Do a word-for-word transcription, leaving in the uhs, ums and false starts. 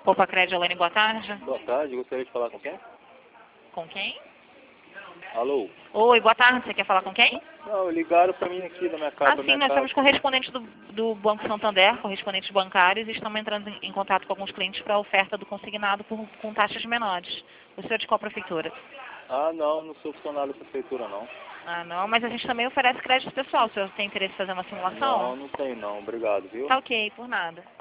Opa, Crédito, Elaine, boa tarde. Boa tarde, gostaria de falar com quem? Com quem? Alô? Oi, boa tarde, você quer falar com quem? Não, ligaram para mim aqui da minha casa. Ah, da sim, minha nós casa. somos correspondentes do, do Banco Santander, correspondentes bancários, e estamos entrando em, em contato com alguns clientes para a oferta do consignado por, com taxas menores. O senhor é de qual prefeitura? Ah, não, não sou funcionário da prefeitura, não. Ah, não, mas a gente também oferece crédito pessoal. O senhor tem interesse em fazer uma simulação? Não, não tem não, obrigado, viu? Tá ok, por nada.